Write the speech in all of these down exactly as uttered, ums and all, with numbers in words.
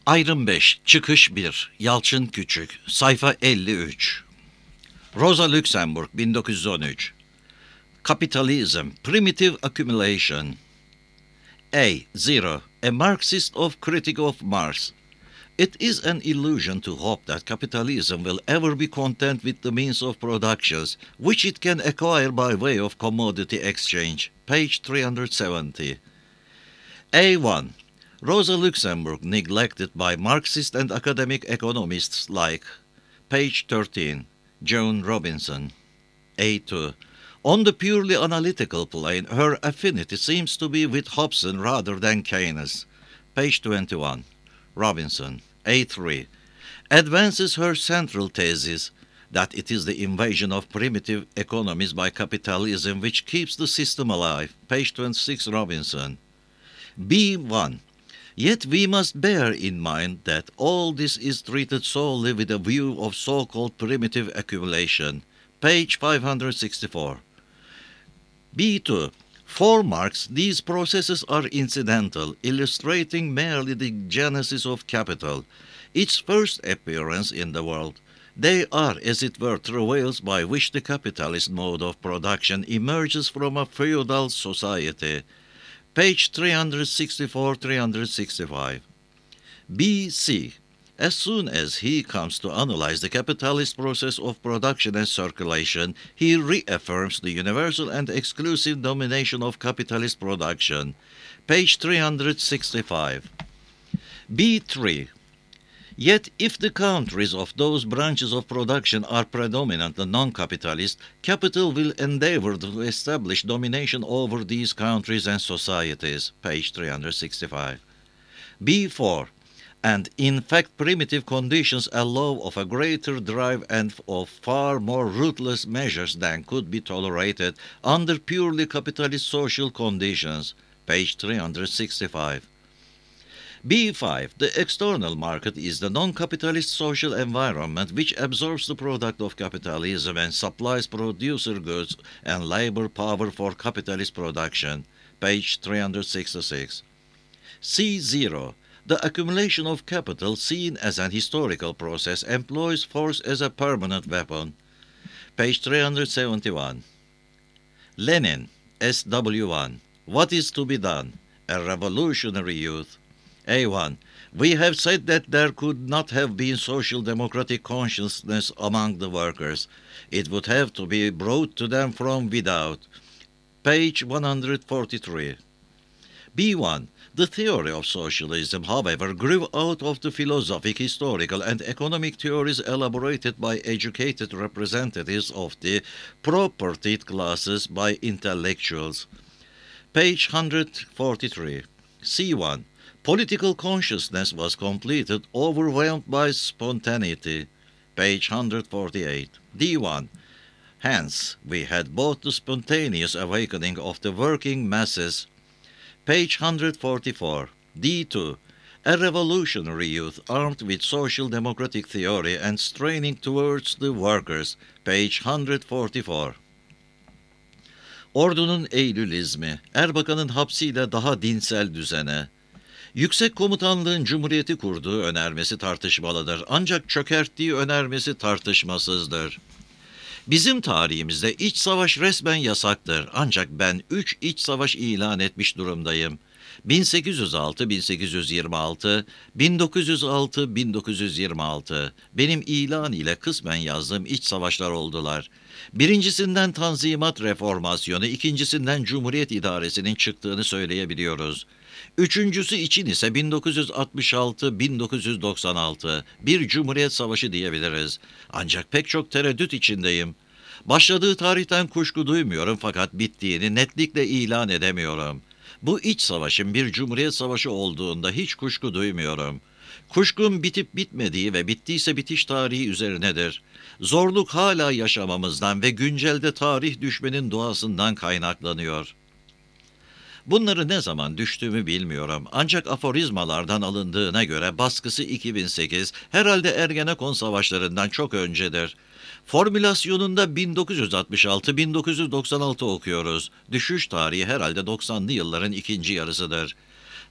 Ayrım beş, Çıkış bir, Yalçın Küçük, sayfa elli üç. Rosa Luxemburg, bin dokuz yüz on üç. Capitalism, Primitive Accumulation. A. Zero, a Marxist of Critic of Marx. It is an illusion to hope that capitalism will ever be content with the means of productions, which it can acquire by way of commodity exchange. Page three hundred seventy. A one. Rosa Luxemburg neglected by Marxist and academic economists like page thirteen, Joan Robinson. A two. On the purely analytical plane, her affinity seems to be with Hobson rather than Keynes. Page twenty-one, Robinson. A three. Advances her central thesis that it is the invasion of primitive economies by capitalism which keeps the system alive. Page twenty-six, Robinson. B one. Yet we must bear in mind that all this is treated solely with a view of so-called primitive accumulation. Page five hundred sixty-four. B two. For Marx, these processes are incidental, illustrating merely the genesis of capital, its first appearance in the world. They are, as it were, travails by which the capitalist mode of production emerges from a feudal society. Page three hundred sixty-four to three hundred sixty-five. B C. As soon as he comes to analyze the capitalist process of production and circulation, he reaffirms the universal and exclusive domination of capitalist production. Page three hundred sixty-five. B three. Yet if the countries of those branches of production are predominantly non-capitalist, capital will endeavor to establish domination over these countries and societies. Page three hundred sixty-five. B four. And in fact primitive conditions allow of a greater drive and of far more ruthless measures than could be tolerated under purely capitalist social conditions. Page three hundred sixty-five. B five. The external market is the non-capitalist social environment which absorbs the product of capitalism and supplies producer goods and labor power for capitalist production. Page three hundred sixty-six. C zero. The accumulation of capital, seen as an historical process, employs force as a permanent weapon. Page three hundred seventy-one. Lenin, S W one. What is to be done? A revolutionary youth. A one. We have said that there could not have been social democratic consciousness among the workers. It would have to be brought to them from without. Page one hundred forty-three. B one. The theory of socialism, however, grew out of the philosophic, historical, and economic theories elaborated by educated representatives of the propertied classes by intellectuals. Page one hundred forty-three. C one. Political consciousness was completed, overwhelmed by spontaneity. Page one hundred forty-eight. D one. Hence, we had both the spontaneous awakening of the working masses. Page one hundred forty-four. D two. A revolutionary youth armed with social democratic theory and straining towards the workers. Page one hundred forty-four. Ordunun Eylülizmi, Erbakan'ın hapsiyle daha dinsel düzene. Yüksek Komutanlığın Cumhuriyeti kurduğu önermesi tartışmalıdır, ancak çökerttiği önermesi tartışmasızdır. Bizim tarihimizde iç savaş resmen yasaktır, ancak ben üç iç savaş ilan etmiş durumdayım. bin sekiz yüz altı bin sekiz yüz yirmi altı, bin dokuz yüz altı bin dokuz yüz yirmi altı. Benim ilan ile kısmen yazdığım iç savaşlar oldular. Birincisinden Tanzimat Reformasyonu, ikincisinden Cumhuriyet İdaresi'nin çıktığını söyleyebiliyoruz. Üçüncüsü için ise bin dokuz yüz altmış altı bin dokuz yüz doksan altı, bir Cumhuriyet Savaşı diyebiliriz. Ancak pek çok tereddüt içindeyim. Başladığı tarihten kuşku duymuyorum fakat bittiğini netlikle ilan edemiyorum. Bu iç savaşın bir Cumhuriyet Savaşı olduğunda hiç kuşku duymuyorum. Kuşkum bitip bitmediği ve bittiyse bitiş tarihi üzerinedir. Zorluk hala yaşamamızdan ve güncelde tarih düşmenin doğasından kaynaklanıyor. Bunları ne zaman düştüğümü bilmiyorum. Ancak aforizmalardan alındığına göre baskısı iki bin sekiz, herhalde Ergenekon savaşlarından çok öncedir. Formülasyonunda bin dokuz yüz altmış altı bin dokuz yüz doksan altı okuyoruz. Düşüş tarihi herhalde doksanlı yılların ikinci yarısıdır.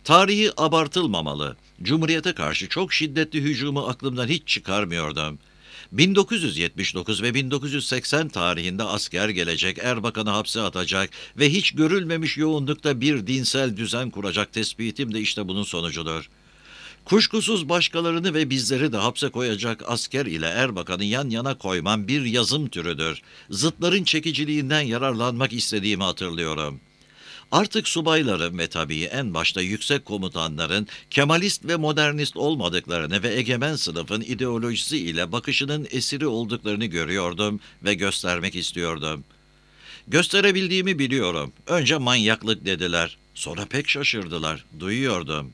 Tarihi abartılmamalı. Cumhuriyete karşı çok şiddetli hücumu aklımdan hiç çıkarmıyordum. bin dokuz yüz yetmiş dokuz ve bin dokuz yüz seksen tarihinde asker gelecek, Erbakan'ı hapse atacak ve hiç görülmemiş yoğunlukta bir dinsel düzen kuracak tespitim de işte bunun sonucudur. Kuşkusuz başkalarını ve bizleri de hapse koyacak asker ile Erbakan'ı yan yana koymam bir yazım türüdür. Zıtların çekiciliğinden yararlanmak istediğimi hatırlıyorum. Artık subayların ve tabii en başta yüksek komutanların Kemalist ve modernist olmadıklarını ve egemen sınıfın ideolojisi ile bakışının esiri olduklarını görüyordum ve göstermek istiyordum. Gösterebildiğimi biliyorum. Önce manyaklık dediler. Sonra pek şaşırdılar. Duyuyordum.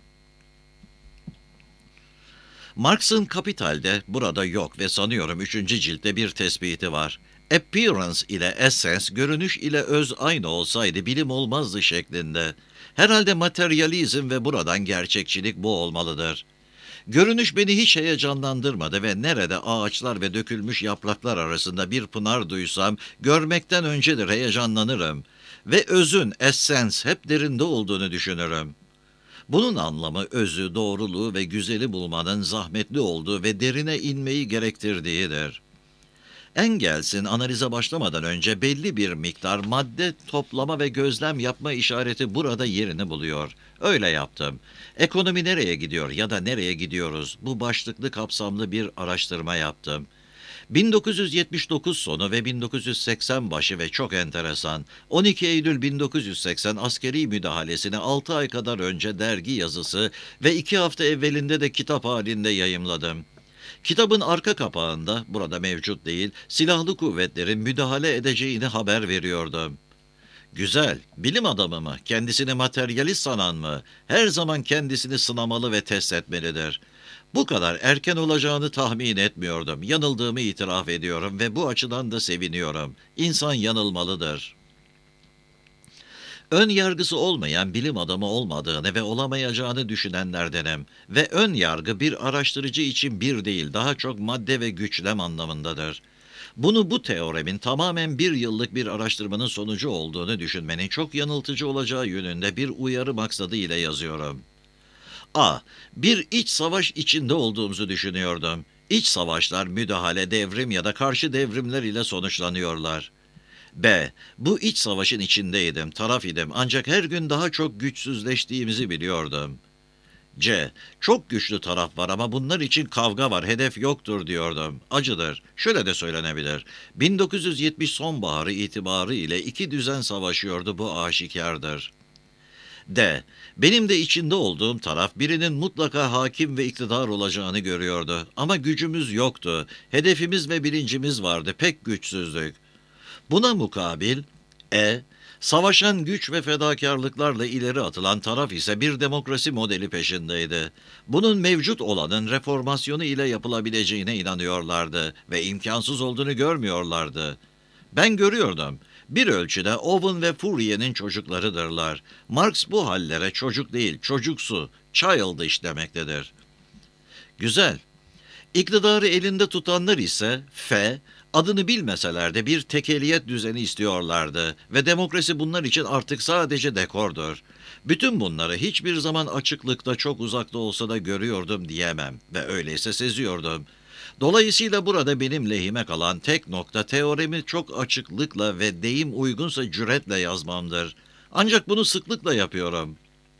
Marx'ın Kapital'de burada yok ve sanıyorum üçüncü ciltte bir tespiti var. Appearance ile essence, görünüş ile öz aynı olsaydı bilim olmazdı şeklinde. Herhalde materyalizm ve buradan gerçekçilik bu olmalıdır. Görünüş beni hiç heyecanlandırmadı ve nerede ağaçlar ve dökülmüş yapraklar arasında bir pınar duysam görmekten öncedir heyecanlanırım. Ve özün, essence hep derinde olduğunu düşünürüm. Bunun anlamı özü, doğruluğu ve güzeli bulmanın zahmetli olduğu ve derine inmeyi gerektirdiğidir. Engels'in analize başlamadan önce belli bir miktar madde toplama ve gözlem yapma işareti burada yerini buluyor. Öyle yaptım. Ekonomi nereye gidiyor ya da nereye gidiyoruz? Bu başlıklı kapsamlı bir araştırma yaptım. bin dokuz yüz yetmiş dokuz sonu ve bin dokuz yüz seksen başı ve çok enteresan. on iki Eylül bin dokuz yüz seksen askeri müdahalesine altı ay kadar önce dergi yazısı ve iki hafta evvelinde de kitap halinde yayımladım. Kitabın arka kapağında, burada mevcut değil, silahlı kuvvetlerin müdahale edeceğini haber veriyordum. Güzel, bilim adamı mı, kendisini materyalist sanan mı, her zaman kendisini sınamalı ve test etmelidir. Bu kadar erken olacağını tahmin etmiyordum. Yanıldığımı itiraf ediyorum ve bu açıdan da seviniyorum. İnsan yanılmalıdır. Ön yargısı olmayan bilim adamı olmadığını ve olamayacağını düşünenlerdenim ve ön yargı bir araştırıcı için bir değil, daha çok madde ve güçlem anlamındadır. Bunu bu teoremin tamamen bir yıllık bir araştırmanın sonucu olduğunu düşünmenin çok yanıltıcı olacağı yönünde bir uyarı maksadı ile yazıyorum. A. Bir iç savaş içinde olduğumuzu düşünüyordum. İç savaşlar müdahale, devrim ya da karşı devrimler ile sonuçlanıyorlar. B. Bu iç savaşın içindeydim, taraf idim ancak her gün daha çok güçsüzleştiğimizi biliyordum. C. Çok güçlü taraf var ama bunlar için kavga var, hedef yoktur diyordum. Acıdır. Şöyle de söylenebilir. bin dokuz yüz yetmiş sonbaharı itibarı ile iki düzen savaşıyordu, bu aşikardır. D. Benim de içinde olduğum taraf birinin mutlaka hakim ve iktidar olacağını görüyordu. Ama gücümüz yoktu. Hedefimiz ve bilincimiz vardı. Pek güçsüzdük. Buna mukabil E. Savaşan güç ve fedakarlıklarla ileri atılan taraf ise bir demokrasi modeli peşindeydi. Bunun mevcut olanın reformasyonu ile yapılabileceğine inanıyorlardı ve imkansız olduğunu görmüyorlardı. Ben görüyordum. Bir ölçüde Owen ve Fourier'in çocuklarıdırlar. Marx bu hallere çocuk değil, çocuksu, childish demektedir. Güzel. İktidarı elinde tutanlar ise F, adını bilmeseler de bir tekeliyet düzeni istiyorlardı ve demokrasi bunlar için artık sadece dekordur. Bütün bunları hiçbir zaman açıklıkta çok uzakta olsa da görüyordum diyemem ve öyleyse seziyordum. Dolayısıyla burada benim lehime kalan tek nokta teoremi çok açıklıkla ve deyim uygunsa cüretle yazmamdır. Ancak bunu sıklıkla yapıyorum.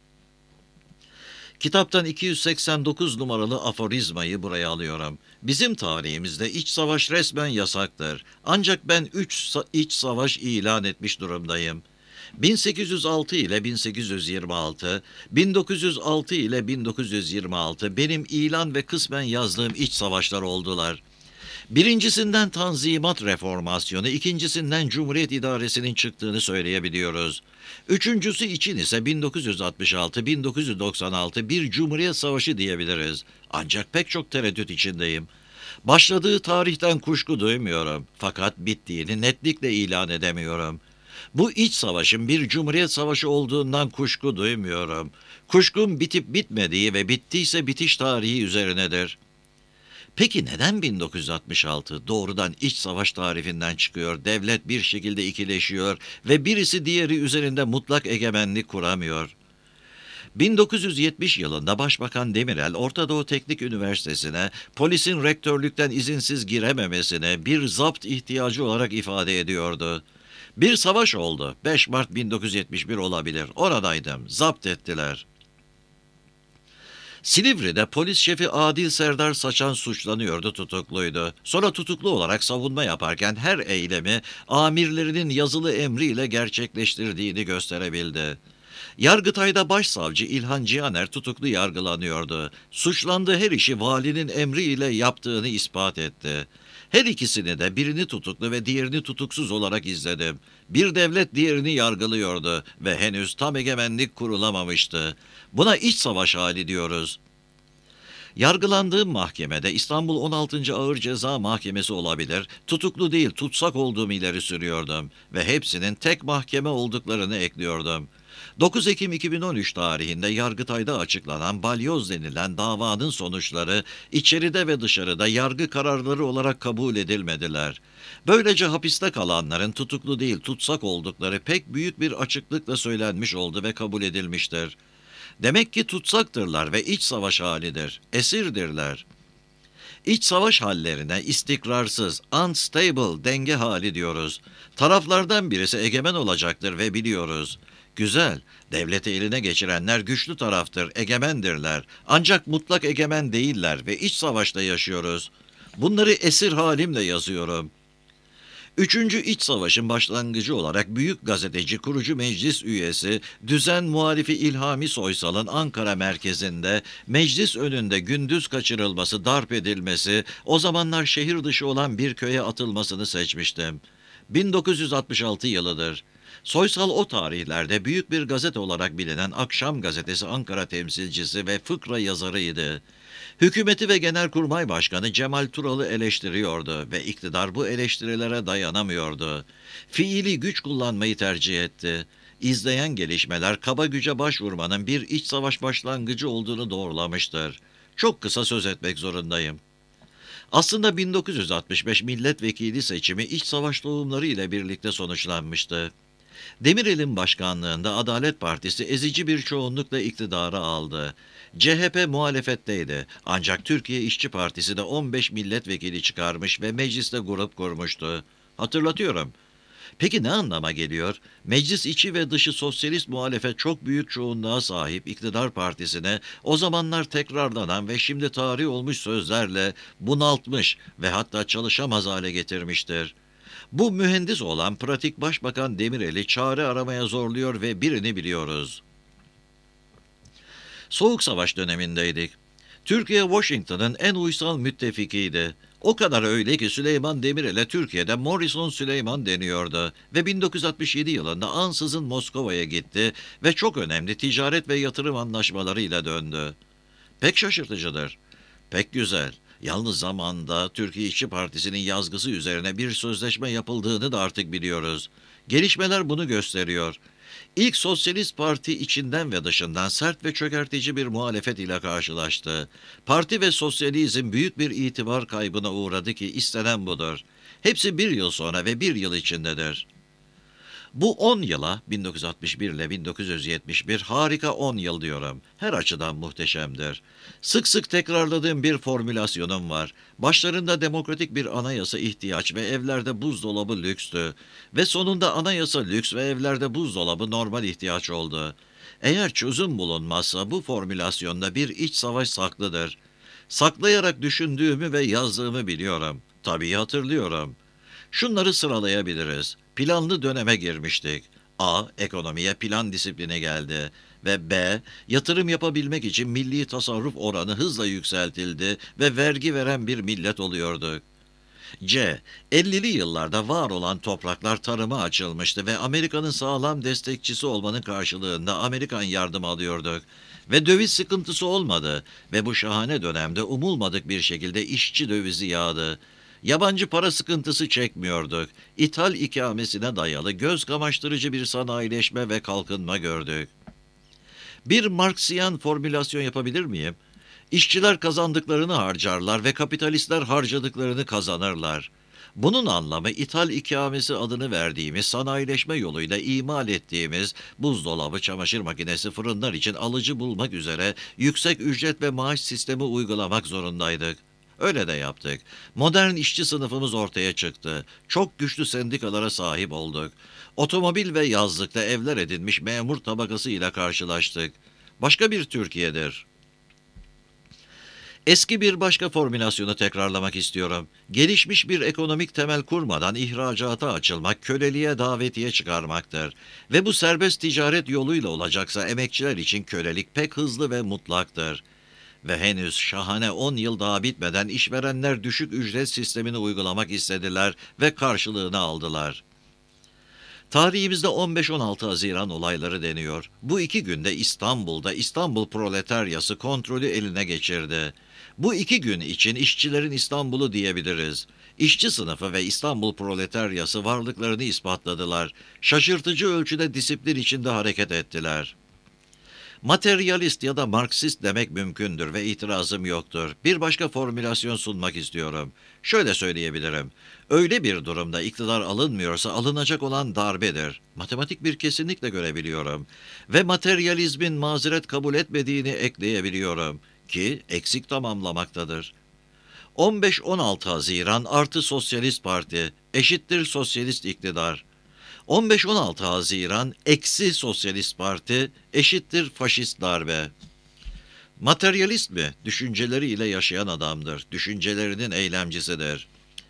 Kitaptan iki yüz seksen dokuz numaralı aforizmayı buraya alıyorum. Bizim tarihimizde iç savaş resmen yasaktır. Ancak ben üç iç savaş ilan etmiş durumdayım. bin sekiz yüz altı ile bin sekiz yüz yirmi altı, bin dokuz yüz altı ile bin dokuz yüz yirmi altı benim ilan ve kısmen yazdığım iç savaşlar oldular. Birincisinden Tanzimat Reformasyonu, ikincisinden Cumhuriyet İdaresi'nin çıktığını söyleyebiliyoruz. Üçüncüsü için ise bin dokuz yüz altmış altı bin dokuz yüz doksan altı bir Cumhuriyet Savaşı diyebiliriz. Ancak pek çok tereddüt içindeyim. Başladığı tarihten kuşku duymuyorum. Fakat bittiğini netlikle ilan edemiyorum. Bu iç savaşın bir Cumhuriyet Savaşı olduğundan kuşku duymuyorum. Kuşkum bitip bitmediği ve bittiyse bitiş tarihi üzerinedir. Peki neden bin dokuz yüz altmış altı doğrudan iç savaş tarifinden çıkıyor, devlet bir şekilde ikileşiyor ve birisi diğeri üzerinde mutlak egemenlik kuramıyor? bin dokuz yüz yetmiş yılında Başbakan Demirel, Orta Doğu Teknik Üniversitesi'ne polisin rektörlükten izinsiz girememesine bir zapt ihtiyacı olarak ifade ediyordu. Bir savaş oldu. beş Mart bin dokuz yüz yetmiş bir olabilir. Oradaydım. Zapt ettiler. Silivri'de polis şefi Adil Serdar Saçan suçlanıyordu, tutukluydu. Sonra tutuklu olarak savunma yaparken her eylemi amirlerinin yazılı emriyle gerçekleştirdiğini gösterebildi. Yargıtay'da başsavcı İlhan Cihaner tutuklu yargılanıyordu. Suçlandığı her işi valinin emriyle yaptığını ispat etti. Her ikisini de, birini tutuklu ve diğerini tutuksuz olarak izledim. Bir devlet diğerini yargılıyordu ve henüz tam egemenlik kurulamamıştı. Buna iç savaş hali diyoruz. Yargılandığım mahkemede İstanbul on altıncı Ağır Ceza Mahkemesi olabilir, tutuklu değil tutsak olduğumu ileri sürüyordum ve hepsinin tek mahkeme olduklarını ekliyordum. dokuz Ekim iki bin on üç tarihinde Yargıtay'da açıklanan balyoz denilen davanın sonuçları içeride ve dışarıda yargı kararları olarak kabul edilmediler. Böylece hapiste kalanların tutuklu değil tutsak oldukları pek büyük bir açıklıkla söylenmiş oldu ve kabul edilmiştir. Demek ki tutsaktırlar ve iç savaş halidir, esirdirler. İç savaş hallerine istikrarsız, unstable denge hali diyoruz. Taraflardan birisi egemen olacaktır ve biliyoruz. Güzel, devleti eline geçirenler güçlü taraftır, egemendirler. Ancak mutlak egemen değiller ve iç savaşta yaşıyoruz. Bunları esir halimle yazıyorum. Üçüncü İç Savaş'ın başlangıcı olarak büyük gazeteci, kurucu meclis üyesi, düzen muhalifi İlhami Soysal'ın Ankara merkezinde meclis önünde gündüz kaçırılması, darp edilmesi, o zamanlar şehir dışı olan bir köye atılmasını seçmiştim. bin dokuz yüz altmış altı yılıdır. Soysal o tarihlerde büyük bir gazete olarak bilinen Akşam Gazetesi Ankara temsilcisi ve fıkra yazarıydı. Hükümeti ve Genelkurmay Başkanı Cemal Tural'ı eleştiriyordu ve iktidar bu eleştirilere dayanamıyordu. Fiili güç kullanmayı tercih etti. İzleyen gelişmeler kaba güce başvurmanın bir iç savaş başlangıcı olduğunu doğrulamıştır. Çok kısa söz etmek zorundayım. Aslında bin dokuz yüz altmış beş milletvekili seçimi iç savaş tohumları ile birlikte sonuçlanmıştı. Demirel'in başkanlığında Adalet Partisi ezici bir çoğunlukla iktidarı aldı. C H P muhalefetteydi ancak Türkiye İşçi Partisi de on beş milletvekili çıkarmış ve mecliste grup kurmuştu. Hatırlatıyorum. Peki ne anlama geliyor? Meclis içi ve dışı sosyalist muhalefet çok büyük çoğunluğa sahip iktidar partisine o zamanlar tekrarlanan ve şimdi tarih olmuş sözlerle bunaltmış ve hatta çalışamaz hale getirmiştir. Bu mühendis olan pratik Başbakan Demirel'i çare aramaya zorluyor ve birini biliyoruz. Soğuk Savaş dönemindeydik. Türkiye Washington'ın en uysal müttefikiydi. O kadar öyle ki Süleyman Demirel'e Türkiye'de Morrison Süleyman deniyordu ve bin dokuz yüz altmış yedi yılında ansızın Moskova'ya gitti ve çok önemli ticaret ve yatırım anlaşmalarıyla döndü. Pek şaşırtıcıdır. Pek güzel. Yalnız zamanında Türkiye İşçi Partisi'nin yazgısı üzerine bir sözleşme yapıldığını da artık biliyoruz. Gelişmeler bunu gösteriyor. İlk Sosyalist Parti içinden ve dışından sert ve çökertici bir muhalefet ile karşılaştı. Parti ve sosyalizm büyük bir itibar kaybına uğradı ki istenen budur. Hepsi bir yıl sonra ve bir yıl içindedir. Bu on yıla bin dokuz yüz altmış bir ile bin dokuz yüz yetmiş bir harika on yıl diyorum. Her açıdan muhteşemdir. Sık sık tekrarladığım bir formülasyonum var. Başlarında demokratik bir anayasa ihtiyaç ve evlerde buzdolabı lükstü. Ve sonunda anayasa lüks ve evlerde buzdolabı normal ihtiyaç oldu. Eğer çözüm bulunmazsa bu formülasyonda bir iç savaş saklıdır. Saklayarak düşündüğümü ve yazdığımı biliyorum. Tabii hatırlıyorum. Şunları sıralayabiliriz. Planlı döneme girmiştik. A. Ekonomiye plan disiplini geldi. Ve B. Yatırım yapabilmek için milli tasarruf oranı hızla yükseltildi ve vergi veren bir millet oluyorduk. C. ellili yıllarda var olan topraklar tarıma açılmıştı ve Amerika'nın sağlam destekçisi olmanın karşılığında Amerikan yardımı alıyorduk. Ve döviz sıkıntısı olmadı ve bu şahane dönemde umulmadık bir şekilde işçi dövizi yağdı. Yabancı para sıkıntısı çekmiyorduk. İthal ikamesine dayalı göz kamaştırıcı bir sanayileşme ve kalkınma gördük. Bir Marksiyan formülasyon yapabilir miyim? İşçiler kazandıklarını harcarlar ve kapitalistler harcadıklarını kazanırlar. Bunun anlamı ithal ikamesi adını verdiğimiz sanayileşme yoluyla imal ettiğimiz buzdolabı, çamaşır makinesi, fırınlar için alıcı bulmak üzere yüksek ücret ve maaş sistemi uygulamak zorundaydık. Öyle de yaptık. Modern işçi sınıfımız ortaya çıktı. Çok güçlü sendikalara sahip olduk. Otomobil ve yazlıkta evler edinmiş memur tabakası ile karşılaştık. Başka bir Türkiye'dir. Eski bir başka formülasyonu tekrarlamak istiyorum. Gelişmiş bir ekonomik temel kurmadan ihracata açılmak, köleliğe davetiye çıkarmaktır. Ve bu serbest ticaret yoluyla olacaksa emekçiler için kölelik pek hızlı ve mutlaktır. Ve henüz şahane on yıl daha bitmeden işverenler düşük ücret sistemini uygulamak istediler ve karşılığını aldılar. Tarihimizde on beş on altı Haziran olayları deniyor. Bu iki günde İstanbul'da İstanbul proletaryası kontrolü eline geçirdi. Bu iki gün için işçilerin İstanbul'u diyebiliriz. İşçi sınıfı ve İstanbul proletaryası varlıklarını ispatladılar. Şaşırtıcı ölçüde disiplin içinde hareket ettiler. Materyalist ya da Marksist demek mümkündür ve itirazım yoktur. Bir başka formülasyon sunmak istiyorum. Şöyle söyleyebilirim. Öyle bir durumda iktidar alınmıyorsa alınacak olan darbedir. Matematik bir kesinlikle görebiliyorum. Ve materyalizmin mazeret kabul etmediğini ekleyebiliyorum. Ki eksik tamamlamaktadır. on beş on altı Haziran artı Sosyalist Parti eşittir sosyalist iktidar. on beş on altı Haziran eksi Sosyalist Parti eşittir faşist darbe. Materyalist mi? Düşünceleriyle yaşayan adamdır. Düşüncelerinin eylemcisidir.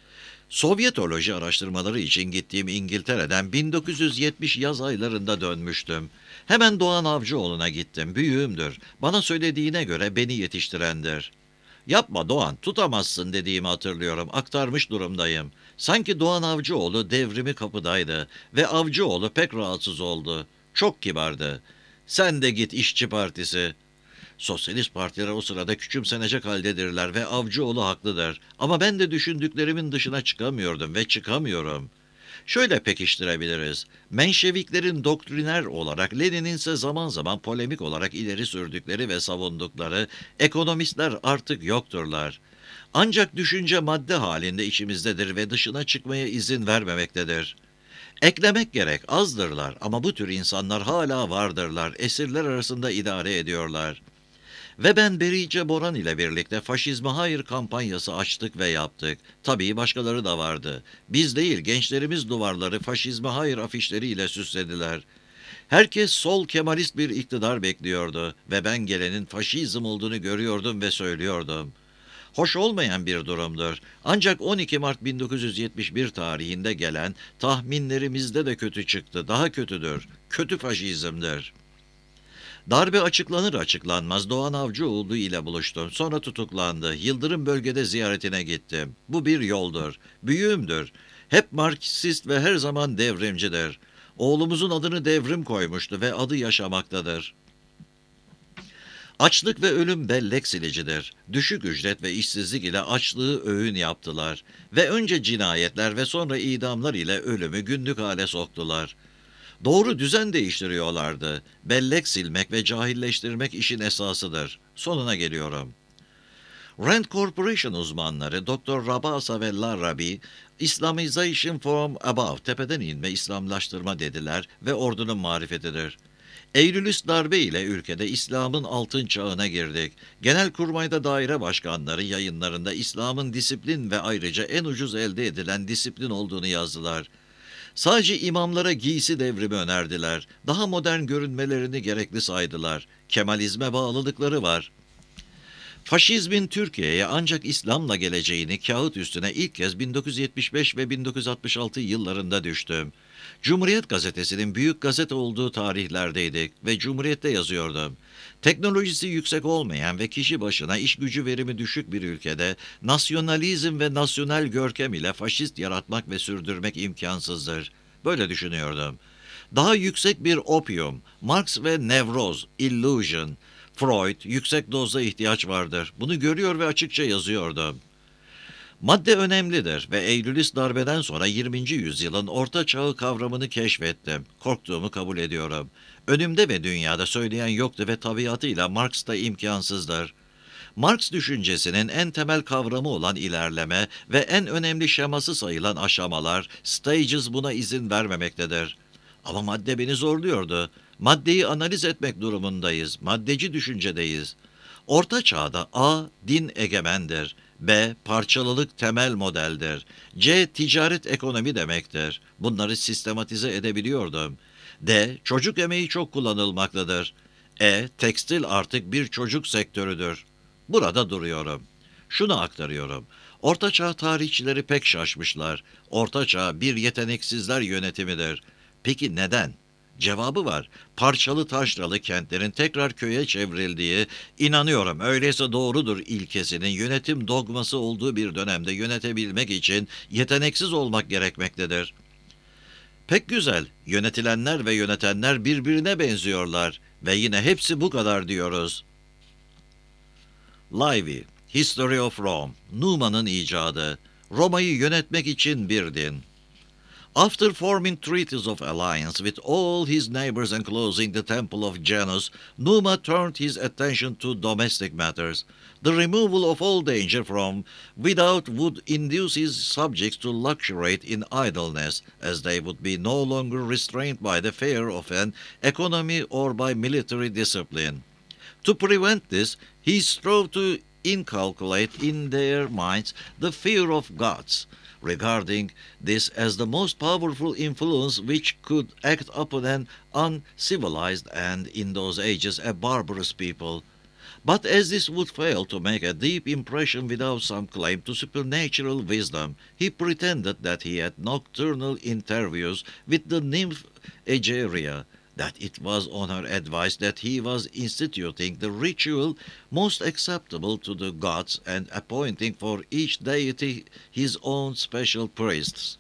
Sovyetoloji araştırmaları için gittiğim İngiltere'den bin dokuz yüz yetmiş yaz aylarında dönmüştüm. Hemen Doğan Avcıoğlu'na gittim. Büyüğümdür. Bana söylediğine göre beni yetiştirendir. Yapma Doğan, tutamazsın dediğimi hatırlıyorum. Aktarmış durumdayım. Sanki Doğan Avcıoğlu devrimi kapıdaydı ve Avcıoğlu pek rahatsız oldu. Çok kibardı. Sen de git İşçi Partisi. Sosyalist partiler o sırada küçümsenecek haldedirler ve Avcıoğlu haklıdır. Ama ben de düşündüklerimin dışına çıkamıyordum ve çıkamıyorum. Şöyle pekiştirebiliriz. Menşeviklerin doktriner olarak, Lenin'in ise zaman zaman polemik olarak ileri sürdükleri ve savundukları ekonomistler artık yokturlar. Ancak düşünce madde halinde içimizdedir ve dışına çıkmaya izin vermemektedir. Eklemek gerek, azdırlar ama bu tür insanlar hala vardırlar, esirler arasında idare ediyorlar. Ve ben Berice Boran ile birlikte faşizme hayır kampanyası açtık ve yaptık. Tabii başkaları da vardı. Biz değil, gençlerimiz duvarları faşizme hayır afişleriyle süslediler. Herkes sol Kemalist bir iktidar bekliyordu ve ben gelenin faşizm olduğunu görüyordum ve söylüyordum. Hoş olmayan bir durumdur. Ancak on iki Mart bin dokuz yüz yetmiş bir tarihinde gelen tahminlerimizde de kötü çıktı. Daha kötüdür. Kötü faşizmdir. Darbe açıklanır açıklanmaz Doğan Avcıoğlu ile buluştum. Sonra tutuklandı. Yıldırım bölgede ziyaretine gittim. Bu bir yoldur. Büyüğümdür. Hep Marksist ve her zaman devrimcidir. Oğlumuzun adını devrim koymuştu ve adı yaşamaktadır. Açlık ve ölüm bellek silicidir. Düşük ücret ve işsizlik ile açlığı öğün yaptılar. Ve önce cinayetler ve sonra idamlar ile ölümü günlük hale soktular. Doğru düzen değiştiriyorlardı. Bellek silmek ve cahilleştirmek işin esasıdır. Sonuna geliyorum. Rand Corporation uzmanları doktor Rabasa ve Larabi, Islamization from above, tepeden inme İslamlaştırma dediler ve ordunun marifetidir. Eylülist darbe ile ülkede İslam'ın altın çağına girdik. Genelkurmay'da daire başkanları yayınlarında İslam'ın disiplin ve ayrıca en ucuz elde edilen disiplin olduğunu yazdılar. Sadece imamlara giysi devrimi önerdiler. Daha modern görünmelerini gerekli saydılar. Kemalizme bağlılıkları var. Faşizmin Türkiye'ye ancak İslam'la geleceğini kağıt üstüne ilk kez bin dokuz yüz yetmiş beş ve bin dokuz yüz altmış altı yıllarında düştüm. Cumhuriyet gazetesinin büyük gazete olduğu tarihlerdeydik ve Cumhuriyet'te yazıyordum. Teknolojisi yüksek olmayan ve kişi başına iş gücü verimi düşük bir ülkede nasyonalizm ve nasyonel görkem ile faşist yaratmak ve sürdürmek imkansızdır. Böyle düşünüyordum. Daha yüksek bir opium, Marx ve nevroz, illusion, Freud, yüksek dozda ihtiyaç vardır. Bunu görüyor ve açıkça yazıyordum. Madde önemlidir ve Eylülist darbeden sonra yirminci yüzyılın orta çağı kavramını keşfettim. Korktuğumu kabul ediyorum. Önümde ve dünyada söyleyen yoktu ve tabiatıyla Marx da imkansızdır. Marx düşüncesinin en temel kavramı olan ilerleme ve en önemli şeması sayılan aşamalar, stages buna izin vermemektedir. Ama madde beni zorluyordu. Maddeyi analiz etmek durumundayız. Maddeci düşüncedeyiz. Orta çağda A. Din egemendir. B. Parçalılık temel modeldir. C. Ticaret ekonomi demektir. Bunları sistematize edebiliyordum. D. Çocuk emeği çok kullanılmaktadır. E. Tekstil artık bir çocuk sektörüdür. Burada duruyorum. Şunu aktarıyorum. Ortaçağ tarihçileri pek şaşmışlar. Ortaçağ bir yeteneksizler yönetimidir. Peki neden? Cevabı var. Parçalı taşralı kentlerin tekrar köye çevrildiği, inanıyorum öyleyse doğrudur ilkesinin yönetim dogması olduğu bir dönemde yönetebilmek için yeteneksiz olmak gerekmektedir. Pek güzel. Yönetilenler ve yönetenler birbirine benziyorlar ve yine hepsi bu kadar diyoruz. Livy, History of Rome, Newman'ın icadı. Roma'yı yönetmek için bir din. After forming treaties of alliance with all his neighbors and closing the temple of Janus, Numa turned his attention to domestic matters. The removal of all danger from without would induce his subjects to luxuriate in idleness, as they would be no longer restrained by the fear of an economy or by military discipline. To prevent this, he strove to inculcate in their minds the fear of gods, regarding this as the most powerful influence which could act upon an uncivilized and, in those ages, a barbarous people. But as this would fail to make a deep impression without some claim to supernatural wisdom, he pretended that he had nocturnal interviews with the nymph Egeria, that it was on her advice that he was instituting the ritual most acceptable to the gods and appointing for each deity his own special priests.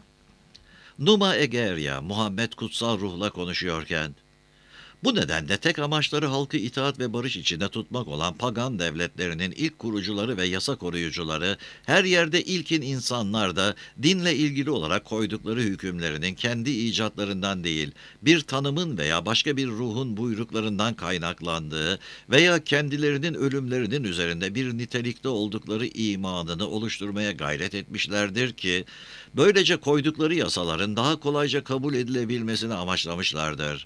Numa Egeria, Muhammed kutsal ruhla konuşuyorken, bu nedenle tek amaçları halkı itaat ve barış içinde tutmak olan pagan devletlerinin ilk kurucuları ve yasa koruyucuları, her yerde ilkin insanlar da dinle ilgili olarak koydukları hükümlerinin kendi icatlarından değil, bir tanımın veya başka bir ruhun buyruklarından kaynaklandığı veya kendilerinin ölümlerinin üzerinde bir nitelikte oldukları imanını oluşturmaya gayret etmişlerdir ki, böylece koydukları yasaların daha kolayca kabul edilebilmesini amaçlamışlardır.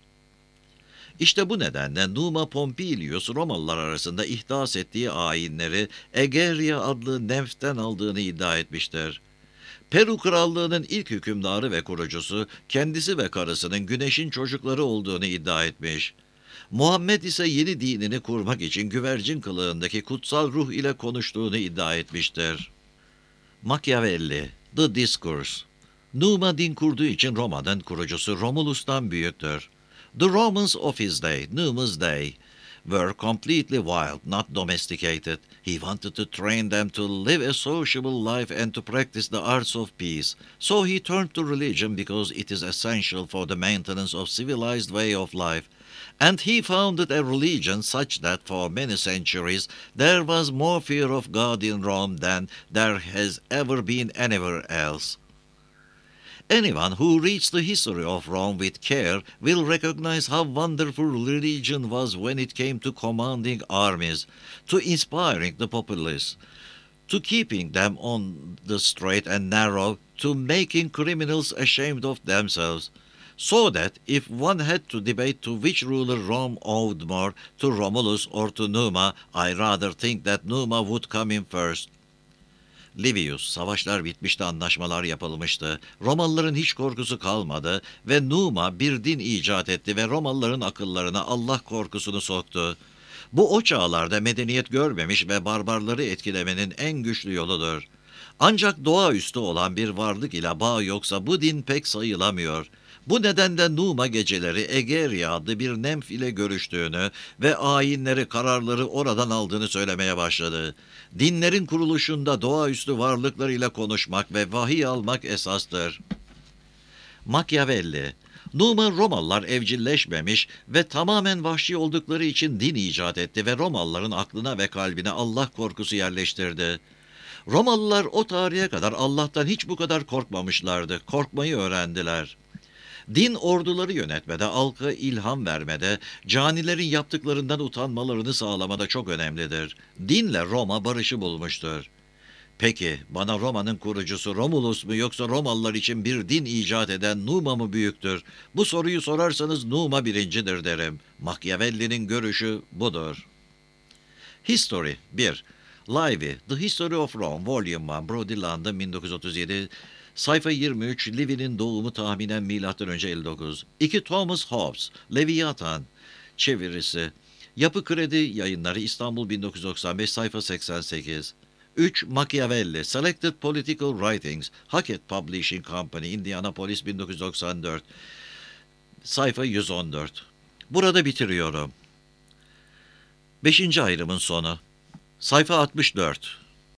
İşte bu nedenle Numa Pompilius Romalılar arasında ihdas ettiği ayinleri Egeria adlı neften aldığını iddia etmiştir. Peru Krallığı'nın ilk hükümdarı ve kurucusu kendisi ve karısının güneşin çocukları olduğunu iddia etmiş. Muhammed ise yeni dinini kurmak için güvercin kılığındaki kutsal ruh ile konuştuğunu iddia etmiştir. Machiavelli, The Discourse. Numa din kurduğu için Roma'nın kurucusu Romulus'tan büyüktür. The Romans of his day, Numa's day, were completely wild, not domesticated. He wanted to train them to live a sociable life and to practice the arts of peace. So he turned to religion because it is essential for the maintenance of civilized way of life. And he founded a religion such that for many centuries there was more fear of God in Rome than there has ever been anywhere else. Anyone who reads the history of Rome with care will recognize how wonderful religion was when it came to commanding armies, to inspiring the populace, to keeping them on the straight and narrow, to making criminals ashamed of themselves, so that if one had to debate to which ruler Rome owed more, to Romulus or to Numa, I rather think that Numa would come in first. Livius, savaşlar bitmişti, anlaşmalar yapılmıştı. Romalıların hiç korkusu kalmadı ve Numa bir din icat etti ve Romalıların akıllarına Allah korkusunu soktu. Bu o çağlarda medeniyet görmemiş ve barbarları etkilemenin en güçlü yoludur. Ancak doğaüstü olan bir varlık ile bağ yoksa bu din pek sayılamıyor. Bu nedenle Numa geceleri Egeria adlı bir nemf ile görüştüğünü ve ayinleri, kararları oradan aldığını söylemeye başladı. Dinlerin kuruluşunda doğaüstü varlıklar ile konuşmak ve vahiy almak esastır. Machiavelli, Numa Romalılar evcilleşmemiş ve tamamen vahşi oldukları için din icat etti ve Romalıların aklına ve kalbine Allah korkusu yerleştirdi. Romalılar o tarihe kadar Allah'tan hiç bu kadar korkmamışlardı, korkmayı öğrendiler. Din orduları yönetmede, halka ilham vermede, canilerin yaptıklarından utanmalarını sağlamada çok önemlidir. Dinle Roma barışı bulmuştur. Peki, bana Roma'nın kurucusu Romulus mu yoksa Romalılar için bir din icat eden Numa mı büyüktür? Bu soruyu sorarsanız Numa birincidir derim. Machiavelli'nin görüşü budur. History bir. Livy, The History of Rome, Volume bir, Brody London, bin dokuz yüz otuz yedi, sayfa yirmi üç, Livy'nin doğumu tahminen milattan önce elli dokuz. iki. Thomas Hobbes, Leviathan, çevirisi, Yapı Kredi Yayınları, İstanbul, bin dokuz yüz doksan beş, sayfa seksen sekiz. üç. Machiavelli, Selected Political Writings, Hackett Publishing Company, Indianapolis, bin dokuz yüz doksan dört, sayfa yüz on dört. Burada bitiriyorum. Beşinci ayrımın sonu. Sayfa altmış dört.